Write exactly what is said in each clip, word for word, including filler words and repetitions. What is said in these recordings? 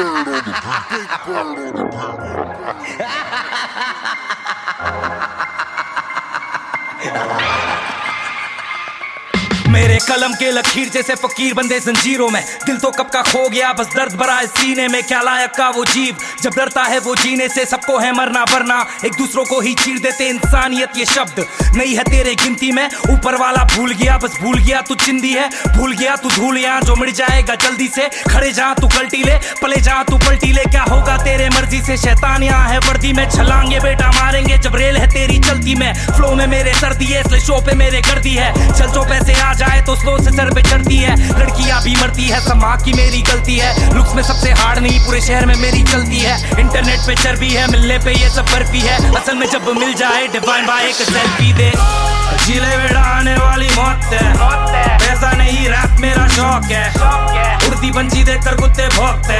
मेरे कलम के लकीर जैसे फकीर बंदे जंजीरों में, दिल तो कब का खो गया बस दर्द भरा है सीने में। क्या लायक का वो जीव जब डरता है वो जीने से, सबको है मरना वरना एक दूसरों को ही चीर देते। इंसानियत ये शब्द नहीं है तेरे गिनती में, ऊपर वाला भूल गया बस भूल गया तू चिंदी है, भूल गया तू धूल यहाँ जो मिट जाएगा जल्दी से। खड़े जहाँ तू कल्टी ले, पले जहाँ तू पलटी ले, क्या होगा तेरे मर्जी से। शैतान यहाँ है वर्दी में, छलांगे बेटा मारेंगे जब रेल है तेरी चलती में। फ्लो में मेरे सर्दी है इसलिए शो पे मेरे गर्दी है, चल जो पैसे आ जाए तो स्लो से सर पे चढ़ती है। लड़कियां भी मरती है समा की मेरी गलती है, लुक्स में सबसे हार्ड नहीं पूरे शहर में मेरी चलती है। इंटरनेट पे चर्बी है मिलने पे ये सब बर्फी है, असल में जब मिल जाए डिवाइन बाय एक सेल्फी दे। जिले बेड़ा आने वाली मौत है, पैसा नहीं रैप मेरा शौक है। उड़ती पंछी देखकर कुत्ते भौंकते,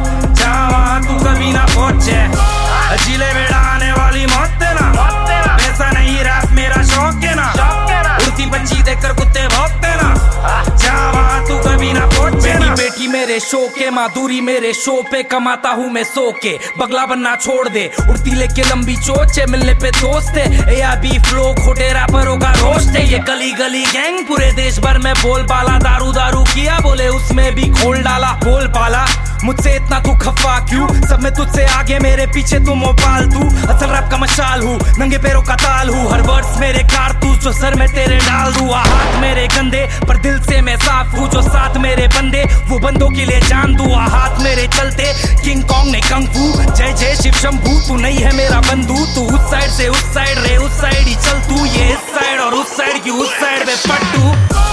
जहाँ वहाँ तू कभी ना पहुंचे। जिले बेड़ा आने वाली मौत है ना, पैसा नहीं रैप मेरा शौक है ना। उड़ती पंछी देखकर कुत्ते भौंकते ना, जहाँ वहाँ तू कभी ना पहुंचे ना। बेटी मेरे शो के माधुरी मेरे शो पे, कमाता हूँ मैं सो के, बगला बनना छोड़ दे। उड़ती लेके लंबी चोच है मिलने पे दोस्त है, ए बी फ्लो खोटे रैपरों का रोस्ट है। ये गली गली गैंग पूरे देश भर में बोल बाला, दारू दारू किया बोले उसमें भी खोल डाला। बोल पाला मुझसे इतना तू खफा क्यों, सब में तुझसे आगे मेरे पीछे तुम मोपाल तू। असल रैप का मशाल हूँ नंगे पैरों का ताल हूँ, हर वर्ड्स मेरे कारतूस जो सर में तेरे डाल दूँ। हाथ मेरे गंदे पर दिल से मैं साफ हूँ, जो साथ मेरे बंदे वो बंदों के लिए जान दूँ। हाथ मेरे चलते किंग कॉन्ग ने कंग फू, जय जय शिव शंभू। तू नहीं है मेरा बंधु, तू उस साइड से उस साइड रे उस साइड ही चल तू, ये इस साइड और उस साइड की उस साइड पे पट्टू।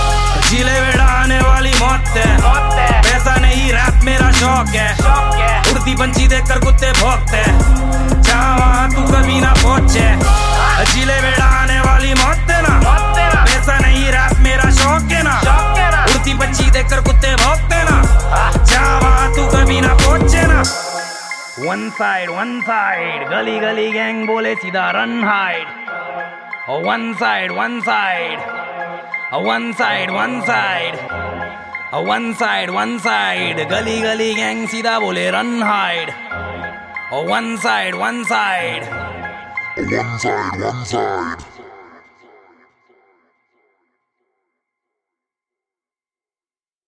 जिले बेड़ा आने वाली मौत है, पैसा नहीं रैप मेरा शौक है। उड़ती पंछी देखकर कुत्ते भौंकते, जहाँ वहाँ तू कभी ना पहुंचे। जिले बेड़ा आने वाली मौत है ना, पैसा नहीं रैप मेरा शौक है ना। उड़ती पंछी देखकर कुत्ते भौंकते ना, जहाँ वहाँ तू कभी ना पहुंचे ना। वन साइड वन साइड गली गली गैंग बोले सीधा run hide. One side one side one side one side one side one side गली गली गैंग सीधा बोले run hide. One side one side One side, one side.